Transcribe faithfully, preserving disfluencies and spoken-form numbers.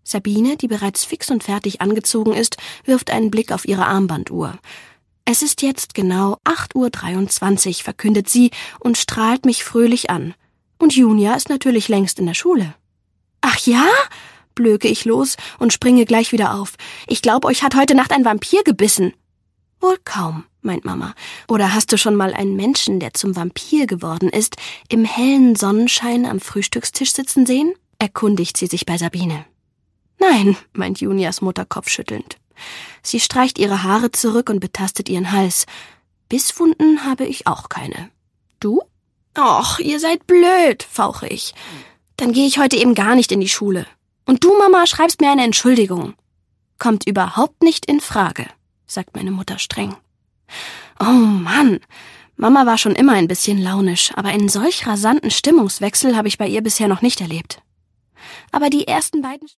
Sabine, die bereits fix und fertig angezogen ist, wirft einen Blick auf ihre Armbanduhr. Es ist jetzt genau acht Uhr dreiundzwanzig, verkündet sie und strahlt mich fröhlich an. Und Junia ist natürlich längst in der Schule. »Ach ja?« blöke ich los und springe gleich wieder auf. »Ich glaube, euch hat heute Nacht ein Vampir gebissen.« »Wohl kaum«, meint Mama. »Oder hast du schon mal einen Menschen, der zum Vampir geworden ist, im hellen Sonnenschein am Frühstückstisch sitzen sehen?« erkundigt sie sich bei Sabine. »Nein«, meint Junias Mutter kopfschüttelnd. Sie streicht ihre Haare zurück und betastet ihren Hals. »Bisswunden habe ich auch keine. Du?« »Och, ihr seid blöd«, fauche ich. »Dann gehe ich heute eben gar nicht in die Schule. Und du, Mama, schreibst mir eine Entschuldigung.« »Kommt überhaupt nicht in Frage«, sagt meine Mutter streng. Oh Mann, Mama war schon immer ein bisschen launisch, aber einen solch rasanten Stimmungswechsel habe ich bei ihr bisher noch nicht erlebt. Aber die ersten beiden